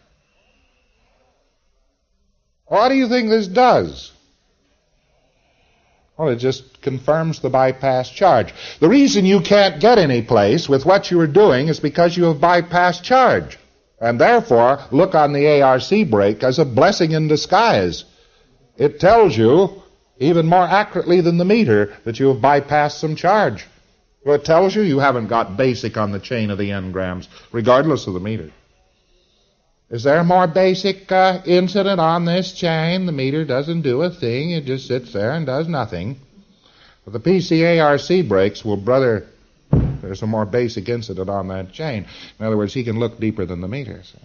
What do you think this does? Well, it just confirms the bypass charge. The reason you can't get any place with what you are doing is because you have bypassed charge. And therefore, look on the ARC brake as a blessing in disguise. It tells you, even more accurately than the meter, that you have bypassed some charge. It tells you haven't got basic on the chain of the engrams, regardless of the meter. Is there a more basic incident on this chain? The meter doesn't do a thing. It just sits there and does nothing. But the PCARC brakes, well, brother, there's a more basic incident on that chain. In other words, he can look deeper than the meter. See?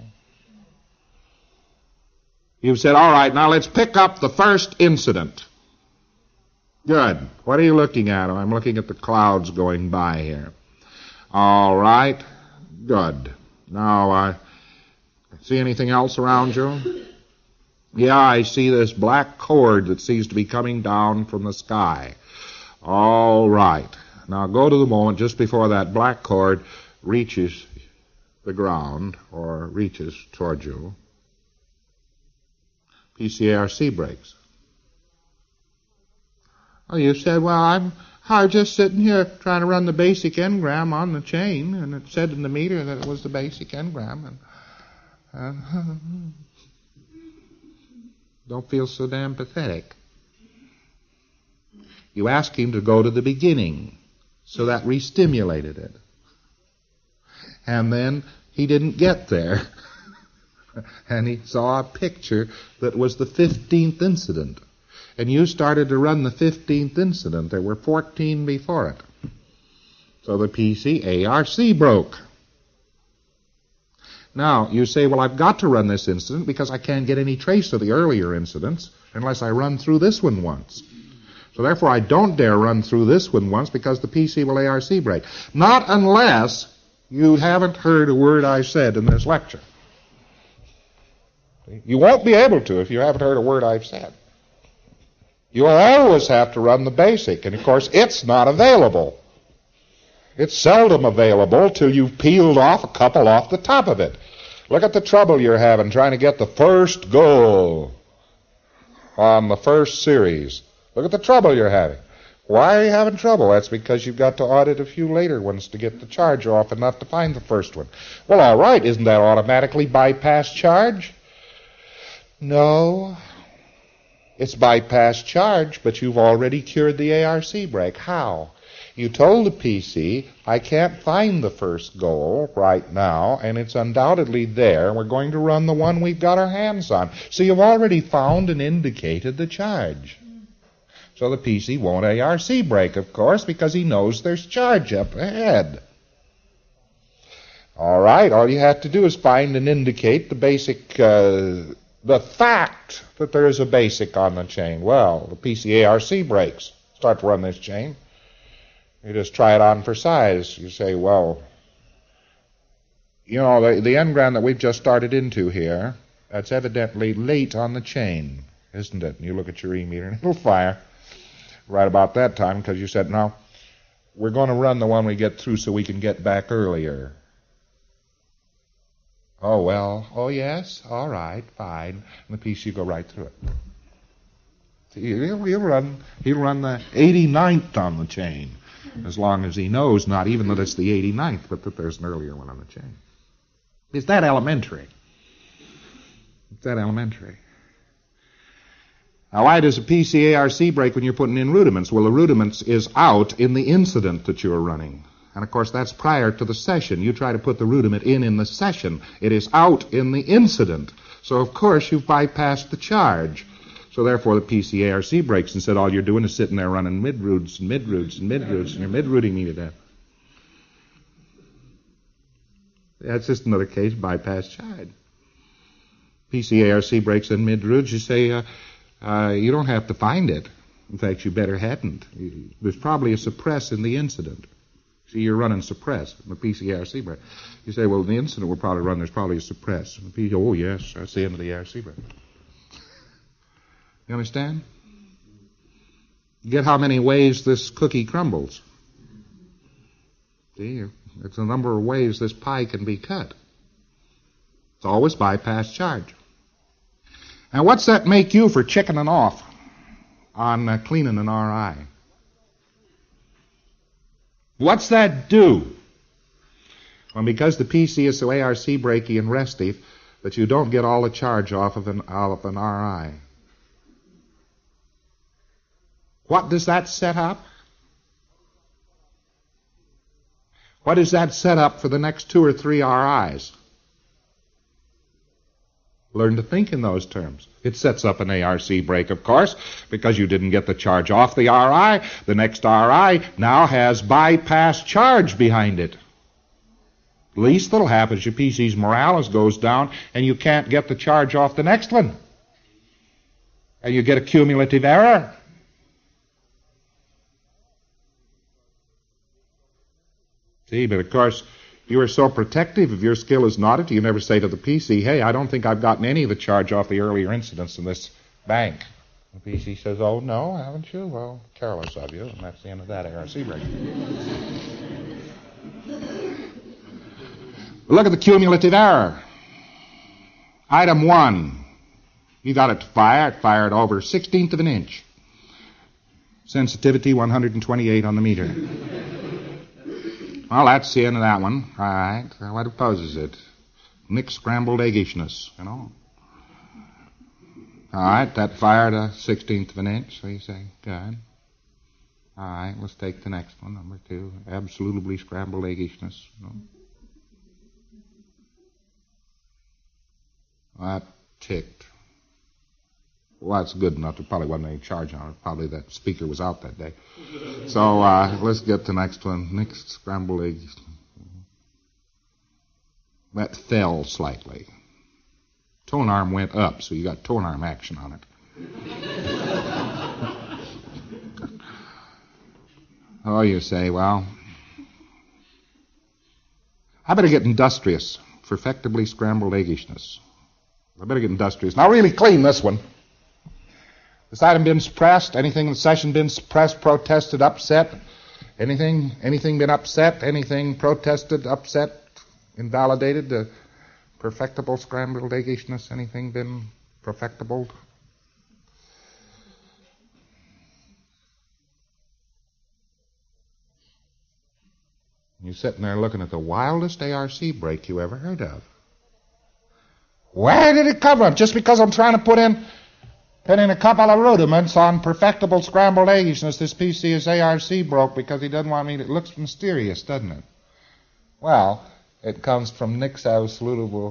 You've said, all right, now let's pick up the first incident. Good. What are you looking at? I'm looking at the clouds going by here. All right. Good. Now, see anything else around you? Yeah, I see this black cord that seems to be coming down from the sky. All right. Now go to the moment just before that black cord reaches the ground or reaches toward you. PCARC brakes. Oh, you said, well, I'm just sitting here trying to run the basic engram on the chain, and it said in the meter that it was the basic engram. And don't feel so damn pathetic. You asked him to go to the beginning, so that re-stimulated it. And then he didn't get there. And he saw a picture that was the 15th incident. And you started to run the 15th incident. There were 14 before it. So the PCARC broke. Now, you say, well, I've got to run this incident because I can't get any trace of the earlier incidents unless I run through this one once. So therefore, I don't dare run through this one once because the PC will ARC break. Not unless you haven't heard a word I said in this lecture. You won't be able to if you haven't heard a word I've said. You'll always have to run the basic, and of course, it's not available. It's seldom available till you've peeled off a couple off the top of it. Look at the trouble you're having trying to get the first goal on the first series. Look at the trouble you're having. Why are you having trouble? That's because you've got to audit a few later ones to get the charge off enough to find the first one. Well, all right, isn't that automatically bypass charge? No. It's bypass charge, but you've already cured the ARC brake. How? You told the PC, I can't find the first goal right now, and it's undoubtedly there. We're going to run the one we've got our hands on. So you've already found and indicated the charge. So the PC won't ARC brake, of course, because he knows there's charge up ahead. All right, all you have to do is find and indicate the basic, the fact that there is a basic on the chain. Well, the PCARC brakes start to run this chain. You just try it on for size. You say, well, you know, the engram that we've just started into here, that's evidently late on the chain, isn't it? And you look at your e-meter and it'll fire right about that time because you said, no, we're going to run the one we get through so we can get back earlier. Oh, well, oh, yes, all right, fine. And the PC will go right through it. He'll run the 89th on the chain, as long as he knows not even that it's the 89th, but that there's an earlier one on the chain. It's that elementary. It's that elementary. Now, why does a PCARC break when you're putting in rudiments? Well, the rudiments is out in the incident that you're running. And, of course, that's prior to the session. You try to put the rudiment in the session. It is out in the incident. So, of course, you've bypassed the charge. So, therefore, the PCARC breaks and said all you're doing is sitting there running mid-roots and mid-roots and mid-roots, and you're mid-rooting me to death. That's just another case, bypass charge. PCARC breaks in mid-roots. You say, you don't have to find it. In fact, you better hadn't. There's probably a suppress in the incident. See, you're running suppress in the PC ARC brake. You say, well, the incident will probably run, there's probably a suppress. And the PC, oh, yes, that's the end of the ARC brake. You understand? Get how many ways this cookie crumbles. See, it's a number of ways this pie can be cut. It's always bypass charge. Now, what's that make you for chickening off on cleaning an RI? What's that do? Well, because the PC is so ARC brakey and restive that you don't get all the charge off of an RI. What does that set up? What does that set up for the next 2 or 3 RIs? Learn to think in those terms. It sets up an ARC brake, of course, because you didn't get the charge off the RI. The next RI now has bypass charge behind it. Least that'll happen is your PC's morale goes down and you can't get the charge off the next one. And you get a cumulative error. See, but of course, you are so protective of your skill as an auditor, you never say to the PC, hey, I don't think I've gotten any of the charge off the earlier incidents in this bank. The PC says, oh, no, haven't you? Well, careless of you, and that's the end of that ARC brake. Look at the cumulative error. Item 1, you got it to fire. It fired over 1/16 of an inch. Sensitivity 128 on the meter. Well, that's the end of that one. All right. What opposes it? Mixed scrambled eggishness, you know. All right. That fired a 1/16 of an inch, so you say, good. All right. Let's take the next one, number 2. Absolutely scrambled eggishness. You know. That ticked. Well, that's good enough. There probably wasn't any charge on it. Probably that speaker was out that day. So let's get to the next one. Mixed scrambled eggs. That fell slightly. Tone arm went up, so you got tone arm action on it. Oh, you say, well, I better get industrious. Perfectibly scrambled eggishness. I better get industrious. Now really clean this one. This item been suppressed? Anything in the session been suppressed, protested, upset? Anything been upset? Anything protested, upset, invalidated? Perfectible scrambled eggishness? Anything been perfectible? You're sitting there looking at the wildest ARC brake you ever heard of. Where did it come from? Just because I'm trying to put in a couple of rudiments on perfectible scrambled eggishness, this PC is ARC broke because he doesn't want me to... It looks mysterious, doesn't it? Well, it comes from Nix absolutable,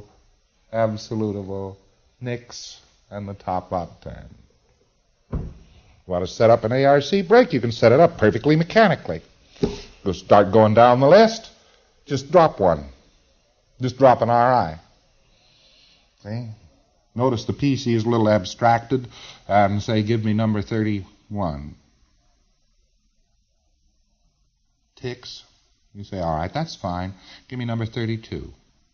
Nix, and the top upturn. You want to set up an ARC brake, you can set it up perfectly mechanically. You'll start going down the list, just drop one. Just drop an RI. See? Notice the PC is a little abstracted and say, give me number 31. Ticks. You say, all right, that's fine. Give me number 32.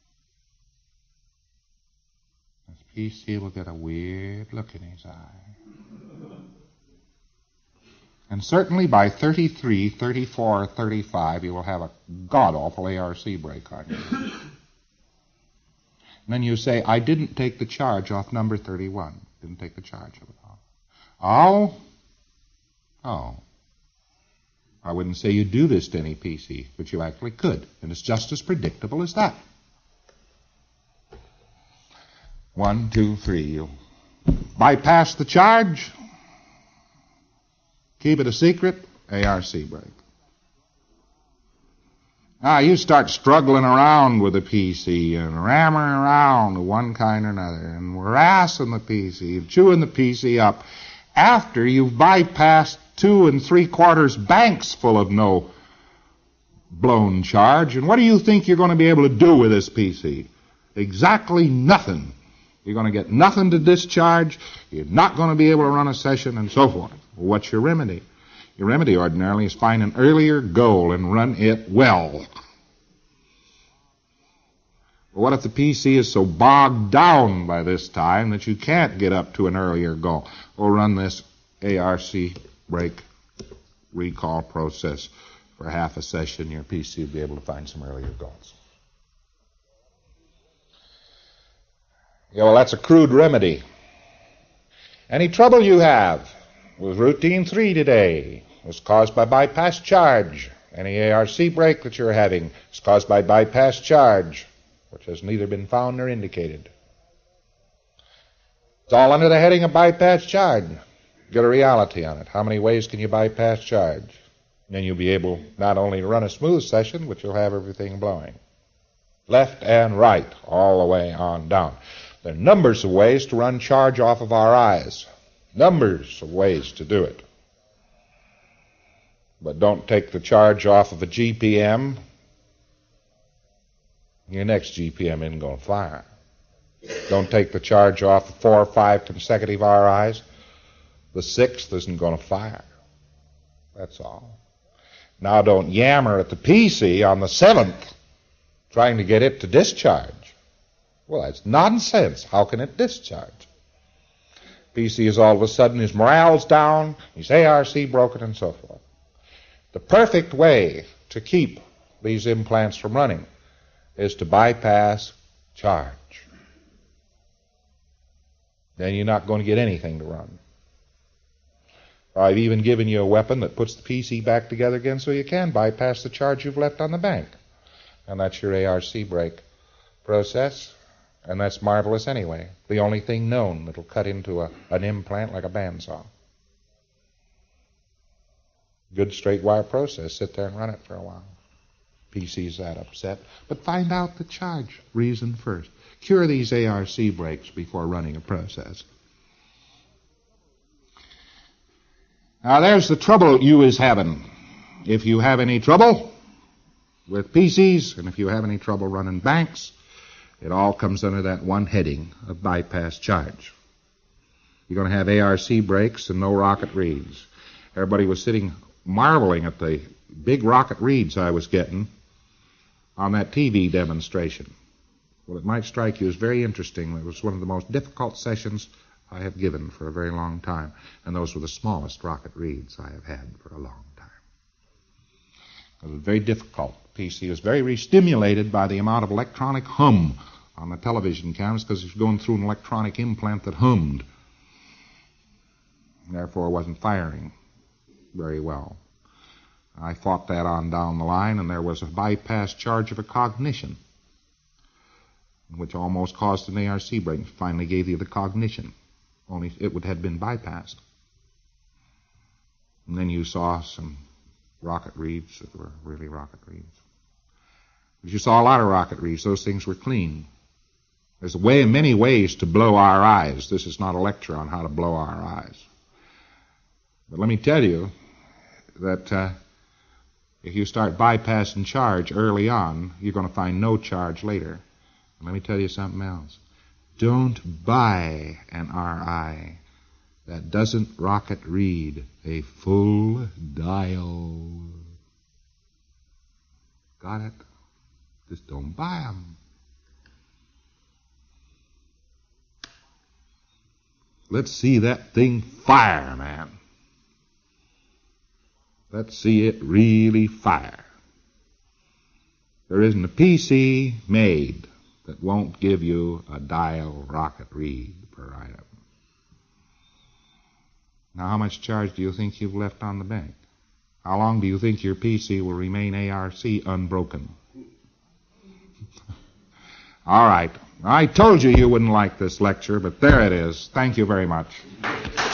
This PC will get a weird look in his eye. And certainly by 33, 34, 35, you will have a god-awful ARC brake on you. And then you say, I didn't take the charge off number 31. Didn't take the charge of it off. Oh. I wouldn't say you do this to any PC, but you actually could. And it's just as predictable as that. 1, 2, 3. You bypass the charge. Keep it a secret. ARC brake. Now, you start struggling around with the PC and ramming around of one kind or another and harassing the PC and chewing the PC up after you've bypassed 2 3/4 banks full of no blown charge. And what do you think you're going to be able to do with this PC? Exactly nothing. You're going to get nothing to discharge. You're not going to be able to run a session and so forth. What's your remedy? Your remedy ordinarily is find an earlier goal and run it well. But what if the PC is so bogged down by this time that you can't get up to an earlier goal? We'll run this ARC brake recall process for half a session. Your PC will be able to find some earlier goals. Yeah, well, that's a crude remedy. Any trouble you have with routine 3 today was caused by bypass charge. Any ARC brake that you're having is caused by bypass charge, which has neither been found nor indicated. It's all under the heading of bypass charge. Get a reality on it. How many ways can you bypass charge? And then you'll be able not only to run a smooth session, but you'll have everything blowing. Left and right, all the way on down. There are numbers of ways to run charge off of our eyes. Numbers of ways to do it. But don't take the charge off of a GPM. Your next GPM isn't going to fire. Don't take the charge off of 4 or 5 consecutive RIs. The 6th isn't going to fire. That's all. Now don't yammer at the PC on the 7th trying to get it to discharge. Well, that's nonsense. How can it discharge? PC is all of a sudden, his morale's down, his ARC broken, and so forth. The perfect way to keep these implants from running is to bypass charge. Then you're not going to get anything to run. I've even given you a weapon that puts the PC back together again so you can bypass the charge you've left on the bank. And that's your ARC brake process. And that's marvelous anyway. The only thing known that'll cut into an implant like a bandsaw. Good straight wire process. Sit there and run it for a while. PC's that upset. But find out the charge reason first. Cure these ARC brakes before running a process. Now there's the trouble you is having. If you have any trouble with PCs, and if you have any trouble running banks, it all comes under that one heading of bypass charge. You're going to have ARC brakes and no rocket reads. Everybody was sitting marveling at the big rocket reads I was getting on that TV demonstration. Well, it might strike you as very interesting. It was one of the most difficult sessions I have given for a very long time, and those were the smallest rocket reads I have had for a long time. It was very difficult. PC was very re-stimulated by the amount of electronic hum on the television cameras because it was going through an electronic implant that hummed. And therefore wasn't firing very well. I fought that on down the line, and there was a bypass charge of a cognition, which almost caused an ARC break. Finally gave you the cognition, only it would have been bypassed. And then you saw some rocket reads that were really rocket reads. But you saw a lot of rocket reads. Those things were clean. There's many ways to blow our eyes. This is not a lecture on how to blow our eyes. But let me tell you that if you start bypassing charge early on, you're going to find no charge later. And let me tell you something else. Don't buy an RI that doesn't rocket read a full dial. Got it? Just don't buy them. Let's see that thing fire, man. Let's see it really fire. There isn't a PC made that won't give you a dial rocket read per item. Now, how much charge do you think you've left on the bank? How long do you think your PC will remain ARC unbroken? All right. I told you you wouldn't like this lecture, but there it is. Thank you very much.